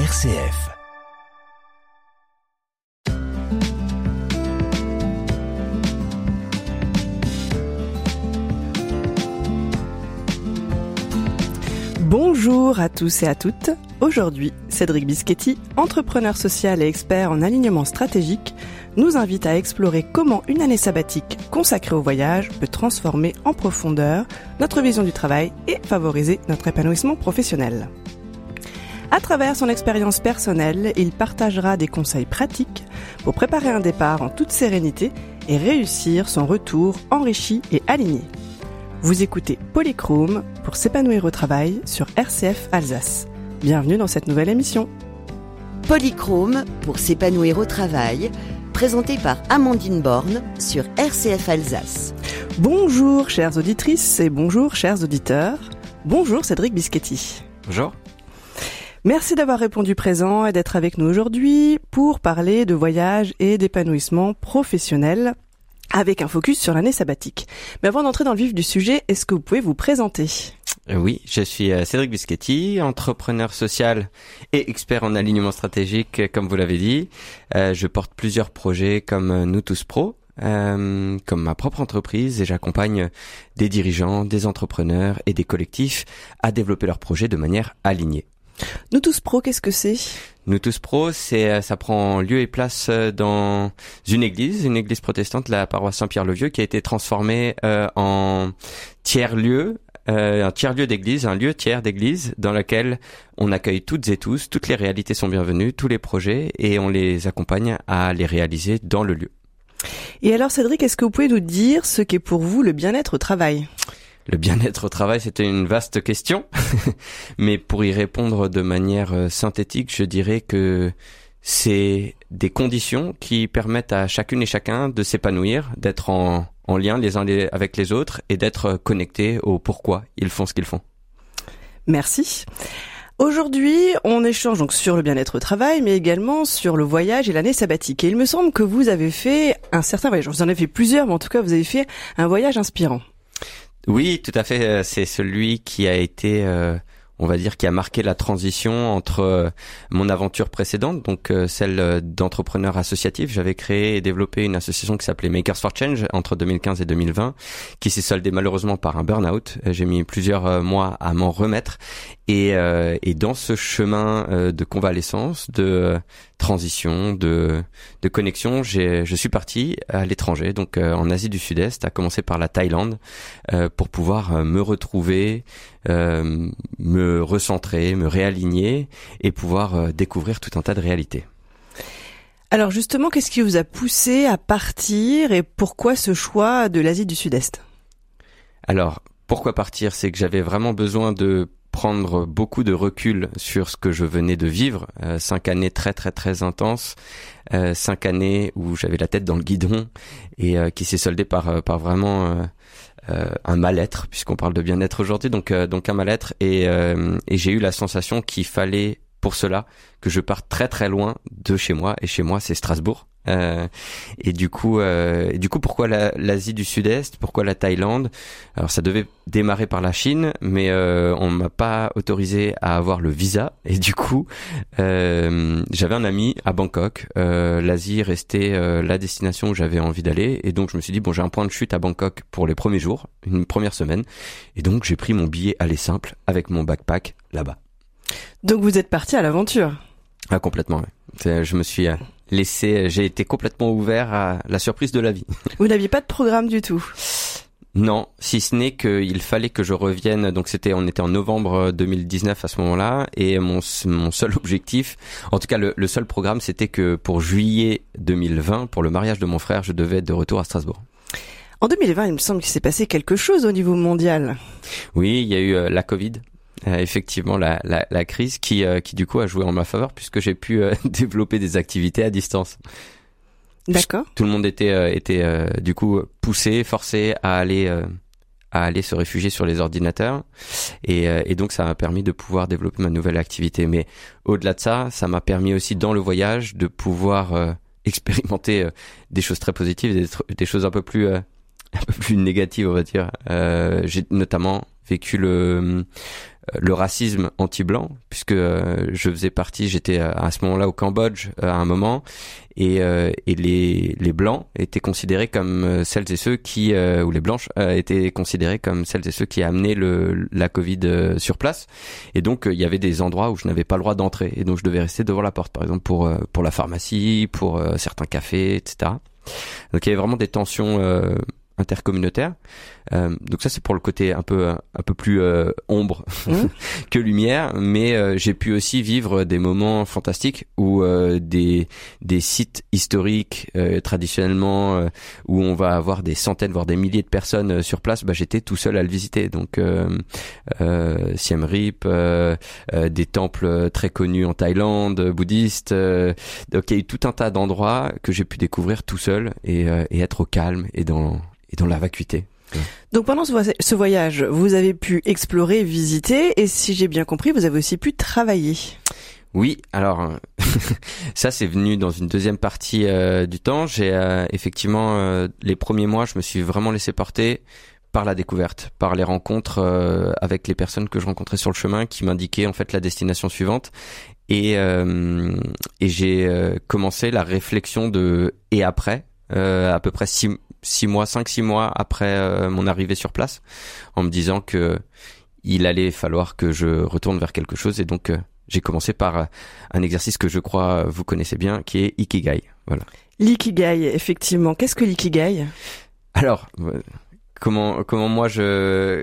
RCF. Bonjour à tous et à toutes. Aujourd'hui, Cédric Bischetti, entrepreneur social et expert en alignement stratégique, nous invite à explorer comment une année sabbatique consacrée au voyage peut transformer en profondeur notre vision du travail et favoriser notre épanouissement professionnel. À travers son expérience personnelle, il partagera des conseils pratiques pour préparer un départ en toute sérénité et réussir son retour enrichi et aligné. Vous écoutez Polychrome pour s'épanouir au travail sur RCF Alsace. Bienvenue dans cette nouvelle émission. Polychrome pour s'épanouir au travail, présenté par Amandine Borne sur RCF Alsace. Bonjour chères auditrices et bonjour chers auditeurs. Bonjour Cédric Bischetti. Bonjour. Merci d'avoir répondu présent et d'être avec nous aujourd'hui pour parler de voyage et d'épanouissement professionnel avec un focus sur l'année sabbatique. Mais avant d'entrer dans le vif du sujet, est-ce que vous pouvez vous présenter ? Oui, je suis Cédric Bischetti, entrepreneur social et expert en alignement stratégique, comme vous l'avez dit. Je porte plusieurs projets comme Nous Tous Pro, comme ma propre entreprise, et j'accompagne des dirigeants, des entrepreneurs et des collectifs à développer leurs projets de manière alignée. Nous Tous Pro, qu'est-ce que c'est ? Nous Tous Pro, ça prend lieu et place dans une église protestante, la paroisse Saint-Pierre-le-Vieux, qui a été transformée en tiers-lieu, un tiers-lieu d'église, un lieu tiers d'église dans lequel on accueille toutes et tous, toutes les réalités sont bienvenues, tous les projets, et on les accompagne à les réaliser dans le lieu. Et alors Cédric, est-ce que vous pouvez nous dire ce qu'est pour vous le bien-être au travail ? Le bien-être au travail, c'était une vaste question, mais pour y répondre de manière synthétique, je dirais que c'est des conditions qui permettent à chacune et chacun de s'épanouir, d'être en lien les uns avec les autres et d'être connectés au pourquoi ils font ce qu'ils font. Merci. Aujourd'hui, on échange donc sur le bien-être au travail, mais également sur le voyage et l'année sabbatique. Et il me semble que vous avez fait un certain voyage. Vous en avez fait plusieurs, mais en tout cas, vous avez fait un voyage inspirant. Oui, tout à fait. C'est celui qui a été, on va dire, qui a marqué la transition entre mon aventure précédente, donc celle d'entrepreneur associatif. J'avais créé et développé une association qui s'appelait Makers for Change entre 2015 et 2020, qui s'est soldée malheureusement par un burn-out. J'ai mis plusieurs mois à m'en remettre. Et dans ce chemin de convalescence, de transition, de connexion, je suis parti à l'étranger, donc en Asie du Sud-Est, à commencer par la Thaïlande, pour pouvoir me retrouver, me recentrer, me réaligner et pouvoir découvrir tout un tas de réalités. Alors justement, qu'est-ce qui vous a poussé à partir et pourquoi ce choix de l'Asie du Sud-Est ? Alors, pourquoi partir ? C'est que j'avais vraiment besoin de prendre beaucoup de recul sur ce que je venais de vivre, 5 années très très très intenses, 5 années où j'avais la tête dans le guidon et qui s'est soldée par vraiment un mal-être, puisqu'on parle de bien-être aujourd'hui, donc un mal-être et j'ai eu la sensation qu'il fallait pour cela que je parte très très loin de chez moi, et chez moi c'est Strasbourg. Et du coup pourquoi l'Asie du Sud-Est, pourquoi la Thaïlande ? Alors ça devait démarrer par la Chine, mais on m'a pas autorisé à avoir le visa, et du coup j'avais un ami à Bangkok. L'Asie restait la destination où j'avais envie d'aller, et donc je me suis dit bon, j'ai un point de chute à Bangkok pour les premiers jours, une première semaine, et donc j'ai pris mon billet aller simple avec mon backpack là-bas. Donc vous êtes parti à l'aventure ? Ah, complètement, ouais. Je me suis j'ai été complètement ouvert à la surprise de la vie. Vous n'aviez pas de programme du tout ? Non, si ce n'est qu'il fallait que je revienne. Donc on était en novembre 2019 à ce moment-là, et mon seul objectif, en tout cas le seul programme, c'était que pour juillet 2020, pour le mariage de mon frère, je devais être de retour à Strasbourg. En 2020, il me semble qu'il s'est passé quelque chose au niveau mondial. Oui, il y a eu la Covid. Effectivement, la crise qui du coup a joué en ma faveur, puisque j'ai pu développer des activités à distance. D'accord. Tout le monde était du coup poussé, forcé à aller se réfugier sur les ordinateurs, et donc ça m'a permis de pouvoir développer ma nouvelle activité. Mais au-delà de ça, ça m'a permis aussi dans le voyage de pouvoir expérimenter des choses très positives, des choses un peu plus plus négative, on va dire. J'ai notamment vécu le racisme anti-blanc, puisque j'étais à ce moment-là au Cambodge à un moment, et les blancs étaient considérés comme celles et ceux qui, ou les blanches étaient considérées comme celles et ceux qui amenaient la Covid sur place, et donc il y avait des endroits où je n'avais pas le droit d'entrer, et donc je devais rester devant la porte, par exemple pour la pharmacie, pour certains cafés, etc. Donc il y avait vraiment des tensions intercommunautaire. Donc ça c'est pour le côté un peu plus ombre que lumière, mais j'ai pu aussi vivre des moments fantastiques où des sites historiques traditionnellement où on va avoir des centaines voire des milliers de personnes sur place, j'étais tout seul à le visiter. Donc Siem Reap, des temples très connus en Thaïlande, bouddhistes. Donc il y a eu tout un tas d'endroits que j'ai pu découvrir tout seul et être au calme et dans la vacuité. Donc pendant ce voyage, vous avez pu explorer, visiter, et si j'ai bien compris, vous avez aussi pu travailler. Oui, alors ça c'est venu dans une deuxième partie du temps. J'ai effectivement les premiers mois, je me suis vraiment laissé porter par la découverte, par les rencontres avec les personnes que je rencontrais sur le chemin qui m'indiquaient en fait la destination suivante. Et j'ai commencé la réflexion de et après, à peu près 5-6 mois après mon arrivée sur place, en me disant que il allait falloir que je retourne vers quelque chose, et donc j'ai commencé par un exercice que je crois vous connaissez bien, qui est Ikigai. Voilà. L'ikigai, effectivement. Qu'est-ce que l'ikigai ? Alors, comment moi je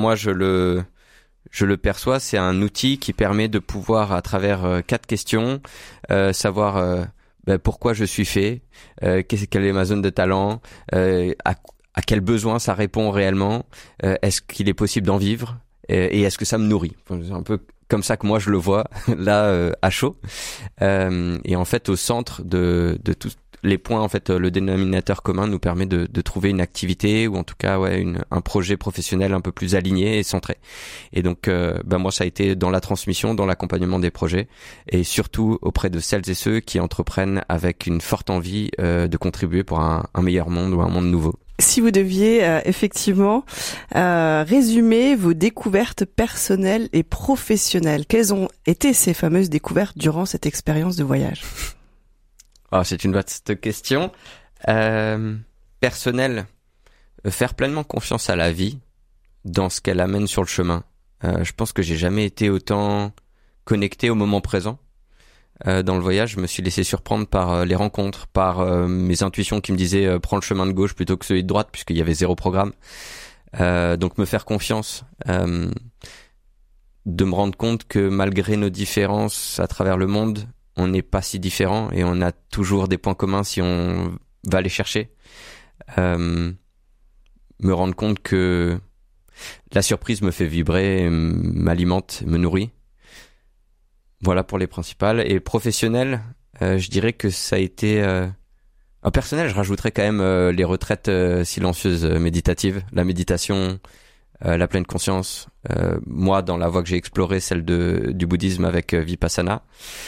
le perçois, c'est un outil qui permet de pouvoir, à travers 4 questions, savoir pourquoi je suis fait, quelle est ma zone de talent, à quel besoin ça répond réellement, est-ce qu'il est possible d'en vivre, et est-ce que ça me nourrit. C'est un peu comme ça que moi je le vois là à chaud. Et en fait au centre de tous les points, en fait le dénominateur commun nous permet de trouver une activité, ou en tout cas un projet professionnel un peu plus aligné et centré. Et donc moi ça a été dans la transmission, dans l'accompagnement des projets, et surtout auprès de celles et ceux qui entreprennent avec une forte envie de contribuer pour un meilleur monde ou un monde nouveau. Si vous deviez effectivement résumer vos découvertes personnelles et professionnelles, quelles ont été ces fameuses découvertes durant cette expérience de voyage ? C'est une vaste question. Personnel, faire pleinement confiance à la vie dans ce qu'elle amène sur le chemin. Je pense que j'ai jamais été autant connecté au moment présent. Dans le voyage, je me suis laissé surprendre par les rencontres, par mes intuitions qui me disaient prends le chemin de gauche plutôt que celui de droite, puisqu'il y avait 0 programme. Donc me faire confiance, de me rendre compte que malgré nos différences à travers le monde, on n'est pas si différents et on a toujours des points communs si on va les chercher. Me rendre compte que la surprise me fait vibrer, m'alimente, me nourrit. Voilà pour les principales. Et professionnel, je dirais que ça a été... En personnel, je rajouterais quand même les retraites silencieuses méditatives, la méditation, la pleine conscience. Moi, dans la voie que j'ai explorée, celle du bouddhisme avec Vipassana.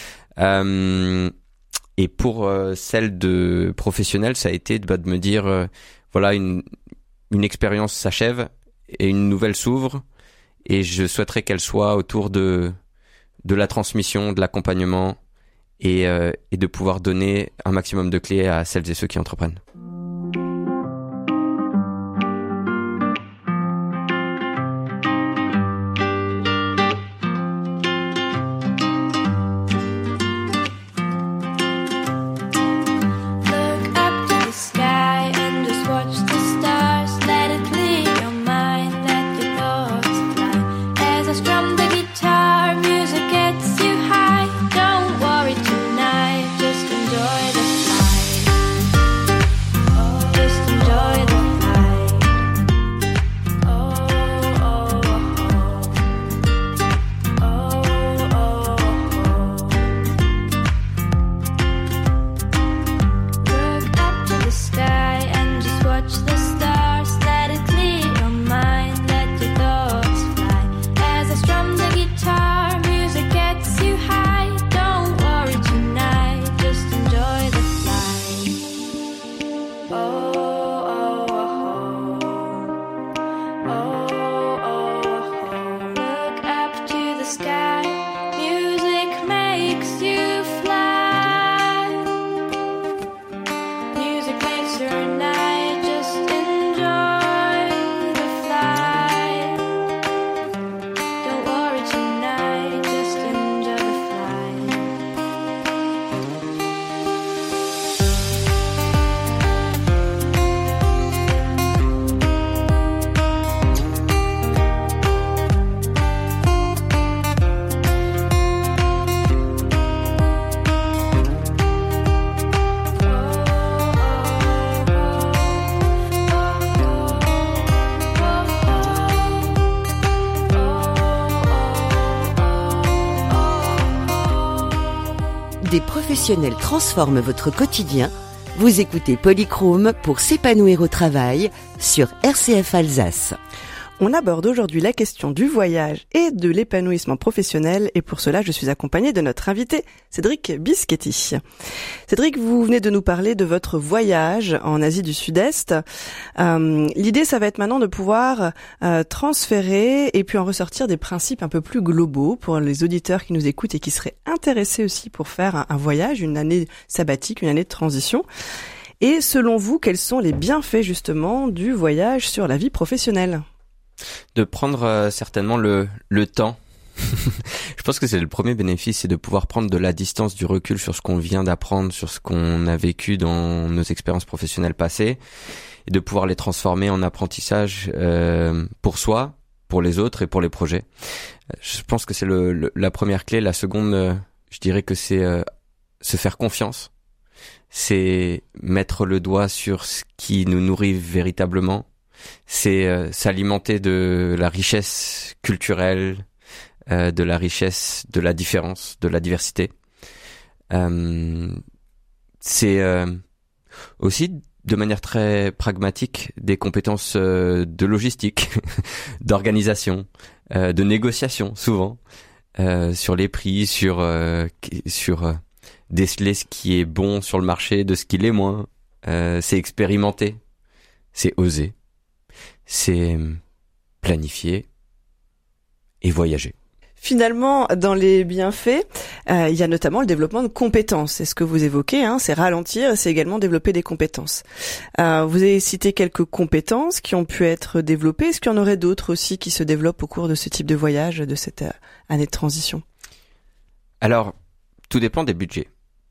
Et pour celle de professionnel, ça a été de me dire une expérience s'achève et une nouvelle s'ouvre, et je souhaiterais qu'elle soit autour de la transmission, de l'accompagnement, et de pouvoir donner un maximum de clés à celles et ceux qui entreprennent. des professionnels transforment votre quotidien. Vous écoutez Polychrome pour s'épanouir au travail sur RCF Alsace. On aborde aujourd'hui la question du voyage et de l'épanouissement professionnel et pour cela je suis accompagnée de notre invité Cédric Bischetti. Cédric, vous venez de nous parler de votre voyage en Asie du Sud-Est. L'idée ça va être maintenant de pouvoir transférer et puis en ressortir des principes un peu plus globaux pour les auditeurs qui nous écoutent et qui seraient intéressés aussi pour faire un voyage, une année sabbatique, une année de transition. Et selon vous, quels sont les bienfaits justement du voyage sur la vie professionnelle ? De prendre certainement le temps. Je pense que c'est le premier bénéfice, c'est de pouvoir prendre de la distance, du recul sur ce qu'on vient d'apprendre, sur ce qu'on a vécu dans nos expériences professionnelles passées, et de pouvoir les transformer en apprentissage pour soi, pour les autres et pour les projets. Je pense que c'est la première clé. La seconde, je dirais que c'est se faire confiance. C'est mettre le doigt sur ce qui nous nourrit véritablement. C'est s'alimenter de la richesse culturelle, de la richesse de la différence, de la diversité. C'est aussi de manière très pragmatique des compétences de logistique, d'organisation, de négociation souvent, sur les prix, sur déceler ce qui est bon sur le marché de ce qui l'est moins. C'est expérimenter, c'est oser. C'est planifier et voyager. Finalement, dans les bienfaits, il y a notamment le développement de compétences. C'est ce que vous évoquez, c'est ralentir et c'est également développer des compétences. Vous avez cité quelques compétences qui ont pu être développées. Est-ce qu'il y en aurait d'autres aussi qui se développent au cours de ce type de voyage, de cette année de transition ? Alors, tout dépend des budgets.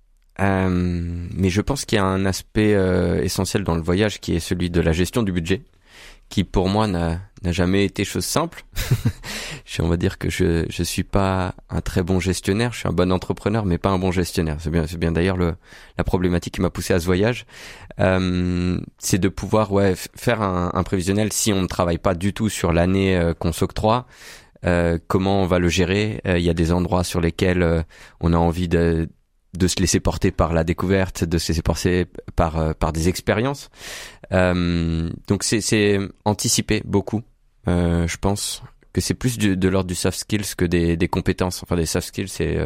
Mais je pense qu'il y a un aspect essentiel dans le voyage qui est celui de la gestion du budget, qui pour moi n'a jamais été chose simple. On va dire que je suis pas un très bon gestionnaire, je suis un bon entrepreneur mais pas un bon gestionnaire. C'est bien d'ailleurs la problématique qui m'a poussé à ce voyage. C'est de pouvoir faire un prévisionnel si on ne travaille pas du tout sur l'année qu'on s'octroie. Comment on va le gérer. Il y a des endroits sur lesquels on a envie de se laisser porter par la découverte, de se laisser porter par des expériences. Donc c'est anticiper beaucoup. Je pense que c'est plus de l'ordre du soft skills que des compétences. Enfin, des soft skills, c'est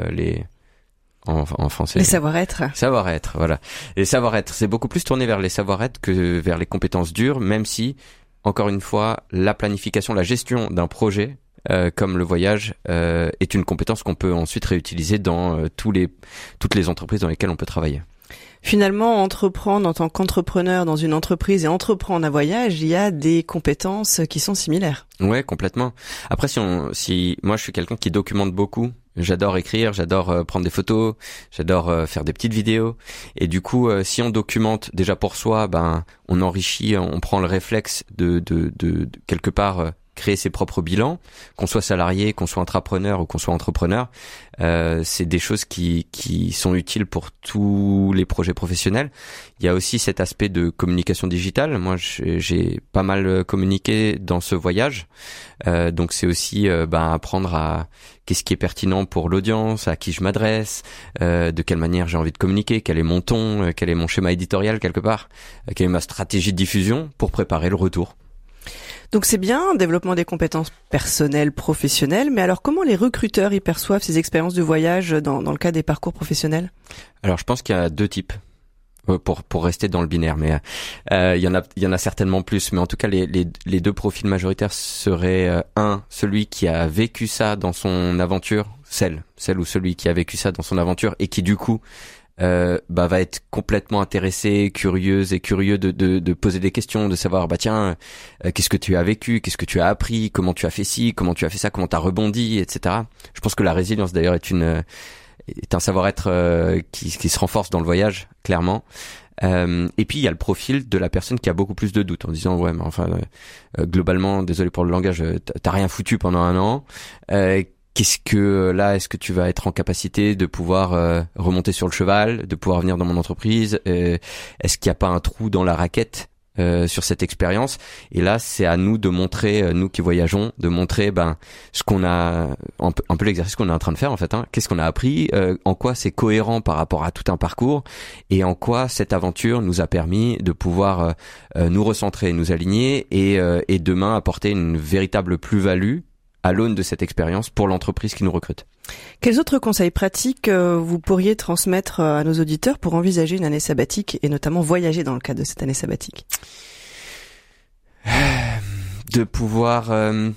en français. Les savoir-être. Savoir-être, voilà. Les savoir-être, c'est beaucoup plus tourné vers les savoir-être que vers les compétences dures, même si, encore une fois, la planification, la gestion d'un projet, comme le voyage, est une compétence qu'on peut ensuite réutiliser dans toutes les entreprises dans lesquelles on peut travailler. Finalement, entreprendre en tant qu'entrepreneur dans une entreprise et entreprendre un voyage, il y a des compétences qui sont similaires. Ouais, complètement. Après, si moi je suis quelqu'un qui documente beaucoup, j'adore écrire, j'adore prendre des photos, j'adore faire des petites vidéos, et du coup, si on documente déjà pour soi, on enrichit, on prend le réflexe de quelque part créer ses propres bilans, qu'on soit salarié, qu'on soit intrapreneur ou qu'on soit entrepreneur. C'est des choses qui sont utiles pour tous les projets professionnels. Il y a aussi cet aspect de communication digitale. Moi, j'ai pas mal communiqué dans ce voyage. Donc c'est aussi apprendre à qu'est-ce qui est pertinent pour l'audience, à qui je m'adresse, de quelle manière j'ai envie de communiquer, quel est mon ton, quel est mon schéma éditorial quelque part, quelle est ma stratégie de diffusion pour préparer le retour. Donc c'est bien, développement des compétences personnelles, professionnelles, mais alors comment les recruteurs y perçoivent ces expériences de voyage dans le cas des parcours professionnels ? Alors je pense qu'il y a deux types, pour rester dans le binaire, mais il y en a certainement plus, mais en tout cas les deux profils majoritaires seraient celui qui a vécu ça dans son aventure, celle ou celui qui a vécu ça dans son aventure et qui du coup va être complètement intéressé, curieuse et curieux de poser des questions, de savoir qu'est-ce que tu as vécu, qu'est-ce que tu as appris, comment tu as fait ci, comment tu as fait ça, comment tu as rebondi, etc. Je pense que la résilience d'ailleurs est un savoir-être qui se renforce dans le voyage, clairement. Et puis il y a le profil de la personne qui a beaucoup plus de doutes en disant globalement, désolé pour le langage, t'as rien foutu pendant un an. Est-ce que tu vas être en capacité de pouvoir remonter sur le cheval, de pouvoir venir dans mon entreprise ? Est-ce qu'il n'y a pas un trou dans la raquette sur cette expérience. Et là, c'est à nous de montrer, nous qui voyageons, de montrer ce qu'on a, un peu l'exercice qu'on est en train de faire en fait. Qu'est-ce qu'on a appris, en quoi c'est cohérent par rapport à tout un parcours, et en quoi cette aventure nous a permis de pouvoir nous recentrer, nous aligner, et demain apporter une véritable plus-value à l'aune de cette expérience pour l'entreprise qui nous recrute. Quels autres conseils pratiques vous pourriez transmettre à nos auditeurs pour envisager une année sabbatique et notamment voyager dans le cadre de cette année sabbatique ? De pouvoir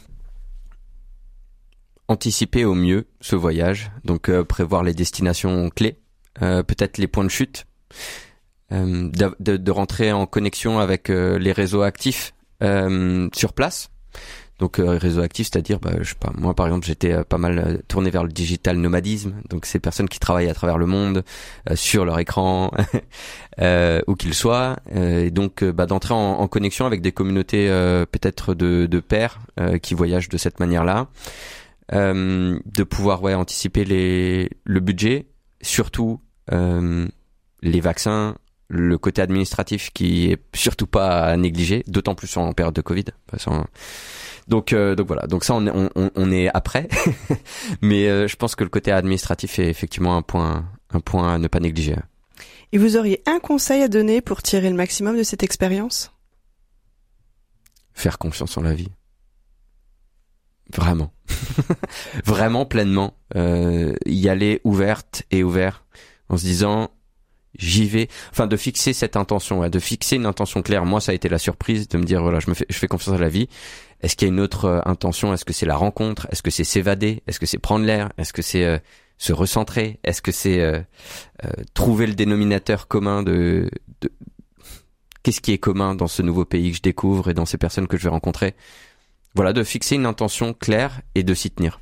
anticiper au mieux ce voyage, donc prévoir les destinations clés, peut-être les points de chute, de rentrer en connexion avec les réseaux actifs sur place. Donc réseau actif, c'est-à-dire, je sais pas, moi par exemple j'étais pas mal tourné vers le digital nomadisme, donc ces personnes qui travaillent à travers le monde sur leur écran, où qu'ils soient, et donc d'entrer en connexion avec des communautés peut-être de pairs qui voyagent de cette manière-là, de pouvoir anticiper le budget, surtout les vaccins, le côté administratif qui est surtout pas à négliger, d'autant plus en période de Covid. Donc voilà, donc ça on est après, mais je pense que le côté administratif est effectivement un point à ne pas négliger. Et vous auriez un conseil à donner pour tirer le maximum de cette expérience ? Faire confiance en la vie. Vraiment. Vraiment pleinement. Y aller ouverte et ouvert, en se disant j'y vais, enfin de fixer cette intention, de fixer une intention claire. Moi ça a été la surprise de me dire voilà, je fais confiance à la vie. Est-ce qu'il y a une autre intention ? Est-ce que c'est la rencontre ? Est-ce que c'est s'évader ? Est-ce que c'est prendre l'air ? Est-ce que c'est se recentrer ? Est-ce que c'est trouver le dénominateur commun de qu'est-ce qui est commun dans ce nouveau pays que je découvre et dans ces personnes que je vais rencontrer ? Voilà, de fixer une intention claire et de s'y tenir.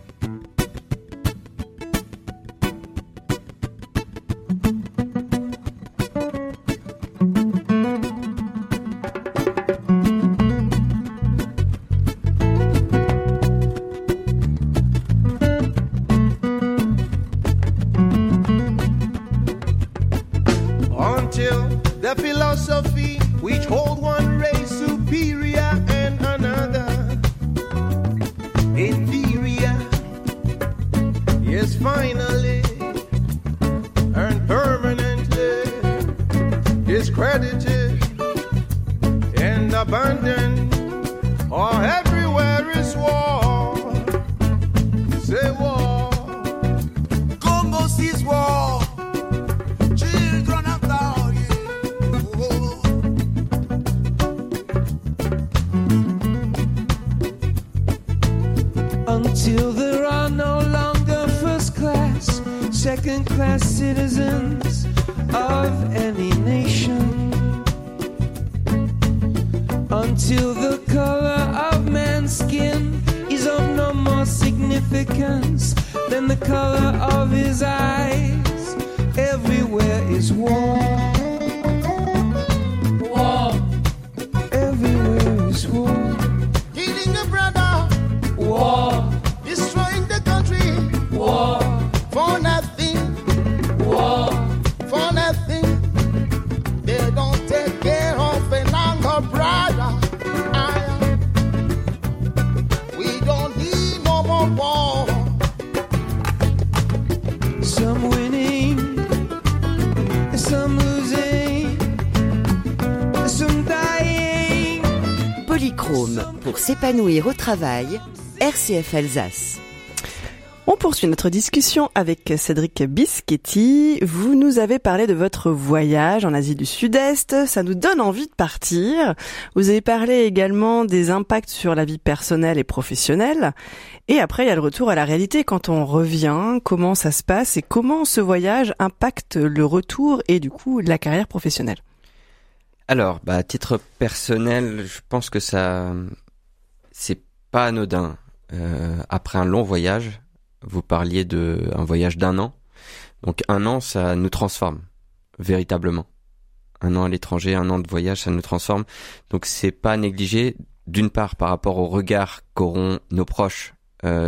The philosophy which hold one race superior and another inferior, yes, finally and permanently discredited and abandoned. Oh, everywhere is war. Say war. Congo sees war. Until there are no longer first class, second class citizens of any nation. Until the color of man's skin is of no more significance than the color of his eyes. Everywhere is war. War. Everywhere is war. Killing a brother. War. Destroying the country. War. For nothing. War. For nothing. They don't take care of an younger brother. We don't need no more war. Some winning, some losing, some dying. Polychrome, pour s'épanouir au travail, RCF Alsace. On poursuit notre discussion avec Cédric Bischetti. Vous nous avez parlé de votre voyage en Asie du Sud-Est. Ça nous donne envie de partir. Vous avez parlé également des impacts sur la vie personnelle et professionnelle. Et après, il y a le retour à la réalité. Quand on revient, comment ça se passe et comment ce voyage impacte le retour et du coup la carrière professionnelle ? Alors, à titre personnel, je pense que ça, c'est pas anodin. Après un long voyage, vous parliez d'un voyage d'1 an. Donc 1 an, ça nous transforme, véritablement. 1 an à l'étranger, 1 an de voyage, ça nous transforme. Donc c'est pas à négliger, d'une part par rapport au regard qu'auront nos proches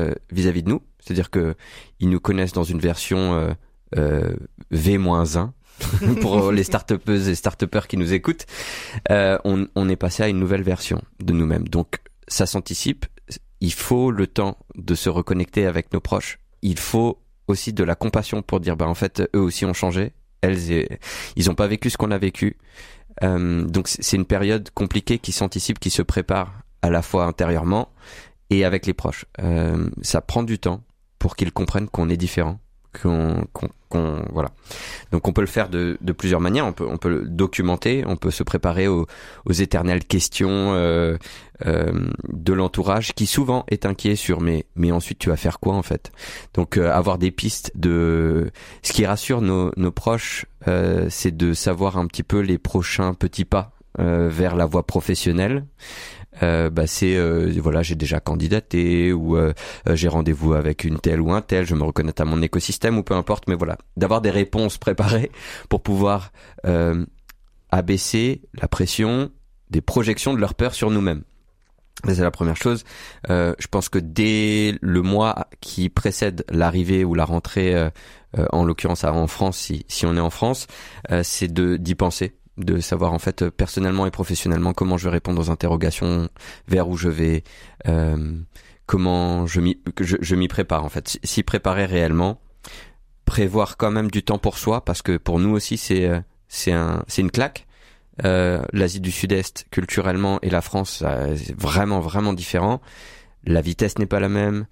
vis-à-vis de nous. C'est-à-dire que ils nous connaissent dans une version V-1, pour les start-upeuses et start-upers qui nous écoutent, on est passé à une nouvelle version de nous-mêmes. Donc ça s'anticipe, il faut le temps de se reconnecter avec nos proches, il faut aussi de la compassion pour dire en fait eux aussi ont changé, ils ont pas vécu ce qu'on a vécu. Donc c'est une période compliquée qui s'anticipe, qui se prépare à la fois intérieurement et avec les proches. Ça prend du temps pour qu'ils comprennent qu'on est différent, voilà. Donc on peut le faire de plusieurs manières. On peut le documenter, on peut se préparer aux éternelles questions de l'entourage qui souvent est inquiet sur mais ensuite tu vas faire quoi en fait. Donc avoir des pistes de ce qui rassure nos proches, c'est de savoir un petit peu les prochains petits pas vers la voie professionnelle. Voilà, j'ai déjà candidaté ou j'ai rendez-vous avec une telle ou un tel, je me reconnecte à mon écosystème ou peu importe, mais voilà, d'avoir des réponses préparées pour pouvoir abaisser la pression des projections de leur peur sur nous-mêmes. C'est la première chose. Je pense que dès le mois qui précède l'arrivée ou la rentrée, en l'occurrence en France, si on est en France, c'est d'y penser, de savoir en fait personnellement et professionnellement comment je vais répondre aux interrogations, vers où je vais, comment je m'y prépare en fait. S'y préparer réellement, prévoir quand même du temps pour soi, parce que pour nous aussi c'est une claque. L'Asie du Sud-Est culturellement et la France, c'est vraiment vraiment différent. La vitesse n'est pas la même,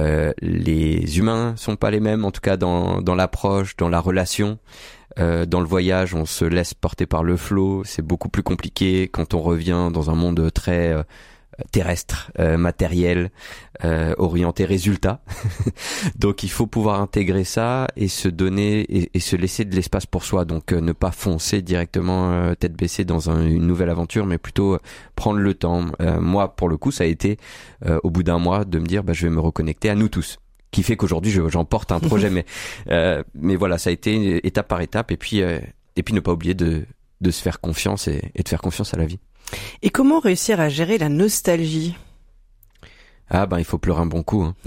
les humains sont pas les mêmes, en tout cas dans l'approche, dans la relation. Dans le voyage, on se laisse porter par le flow, c'est beaucoup plus compliqué quand on revient dans un monde très terrestre, matériel, orienté résultat. Donc il faut pouvoir intégrer ça et se donner et se laisser de l'espace pour soi. Donc ne pas foncer directement tête baissée dans une nouvelle aventure, mais plutôt prendre le temps. Moi, pour le coup, ça a été au bout d'un mois de me dire je vais me reconnecter à nous tous. Qui fait qu'aujourd'hui j'en porte un projet, mais voilà, ça a été étape par étape et puis ne pas oublier de se faire confiance et de faire confiance à la vie. Et comment réussir à gérer la nostalgie ? Il faut pleurer un bon coup. Hein.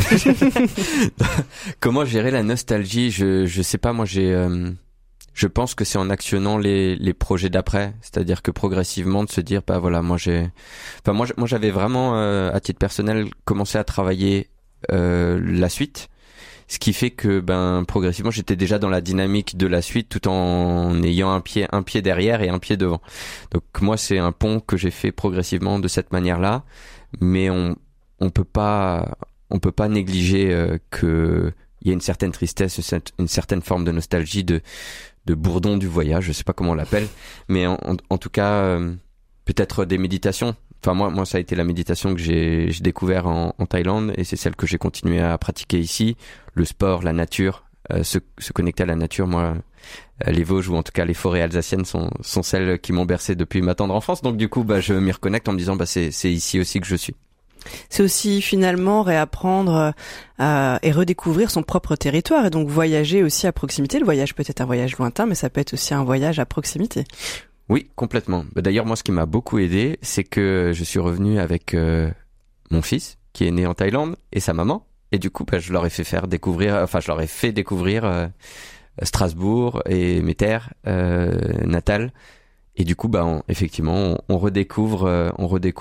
Comment gérer la nostalgie ? Je sais pas, moi je pense que c'est en actionnant les projets d'après, c'est-à-dire que progressivement de se dire moi j'avais vraiment à titre personnel commencé à travailler la suite, ce qui fait que progressivement j'étais déjà dans la dynamique de la suite tout en ayant un pied derrière et un pied devant. Donc moi c'est un pont que j'ai fait progressivement de cette manière-là, mais on peut pas négliger que il y a une certaine tristesse, une certaine forme de nostalgie, de bourdon du voyage, je sais pas comment on l'appelle, mais en tout cas peut-être des méditations. Enfin moi ça a été la méditation que j'ai découvert en Thaïlande et c'est celle que j'ai continué à pratiquer ici. Le sport, la nature, se connecter à la nature. Moi, les Vosges ou en tout cas les forêts alsaciennes sont celles qui m'ont bercé depuis ma tendre enfance. Donc du coup je m'y reconnecte en me disant c'est ici aussi que je suis. C'est aussi finalement réapprendre et redécouvrir son propre territoire et donc voyager aussi à proximité. Le voyage peut être un voyage lointain, mais ça peut être aussi un voyage à proximité. Oui, complètement. D'ailleurs, moi, ce qui m'a beaucoup aidé, c'est que je suis revenu avec mon fils, qui est né en Thaïlande, et sa maman. Et du coup, je leur ai fait découvrir Strasbourg et mes terres natales. Et du coup, effectivement, on redécouvre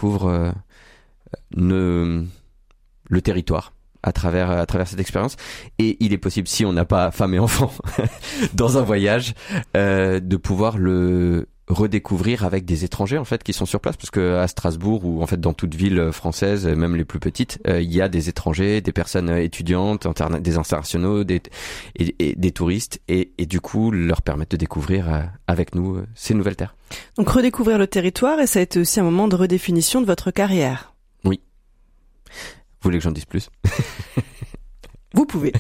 le territoire à travers cette expérience. Et il est possible, si on n'a pas femme et enfant dans un voyage, de pouvoir le redécouvrir avec des étrangers en fait qui sont sur place, parce que à Strasbourg ou en fait dans toute ville française, même les plus petites, il y a des étrangers, des personnes étudiantes, des internationaux, des touristes et du coup leur permettre de découvrir avec nous ces nouvelles terres. Donc redécouvrir le territoire, et ça a été aussi un moment de redéfinition de votre carrière. Oui. Vous voulez que j'en dise plus? Vous pouvez.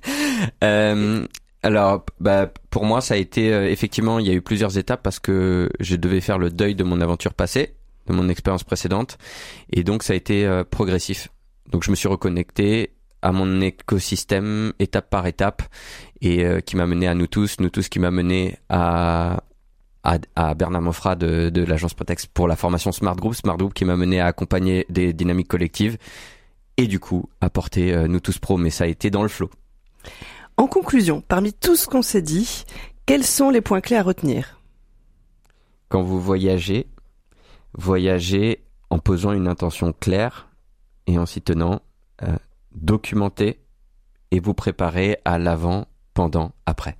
Alors, pour moi, ça a été effectivement, il y a eu plusieurs étapes parce que je devais faire le deuil de mon aventure passée, de mon expérience précédente, et donc ça a été progressif. Donc, je me suis reconnecté à mon écosystème étape par étape, et qui m'a mené à nous tous qui m'a mené à Bernard Maufra de l'agence Protex pour la formation Smart Group qui m'a mené à accompagner des dynamiques collectives, et du coup à porter Nous Tous Pro, mais ça a été dans le flow. En conclusion, parmi tout ce qu'on s'est dit, Quels sont les points clés à retenir ? Quand vous voyagez en posant une intention claire et en s'y tenant, documenter et vous préparer à l'avant, pendant, après.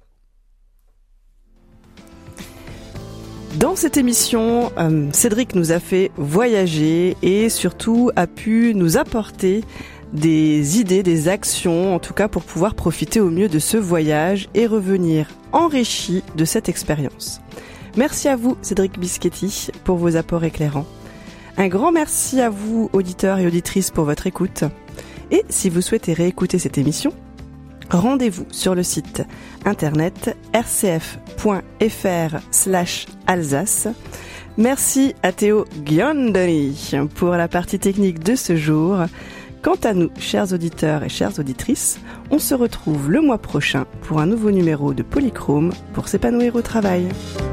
Dans cette émission, Cédric nous a fait voyager et surtout a pu nous apporter des idées, des actions, en tout cas pour pouvoir profiter au mieux de ce voyage et revenir enrichi de cette expérience. Merci à vous, Cédric Bischetti, pour vos apports éclairants. Un grand merci à vous, auditeurs et auditrices, pour votre écoute. Et si vous souhaitez réécouter cette émission, rendez-vous sur le site internet rcf.fr/Alsace. Merci à Théo Giandoni pour la partie technique de ce jour. Quant à nous, chers auditeurs et chères auditrices, on se retrouve le mois prochain pour un nouveau numéro de Polychrome pour s'épanouir au travail.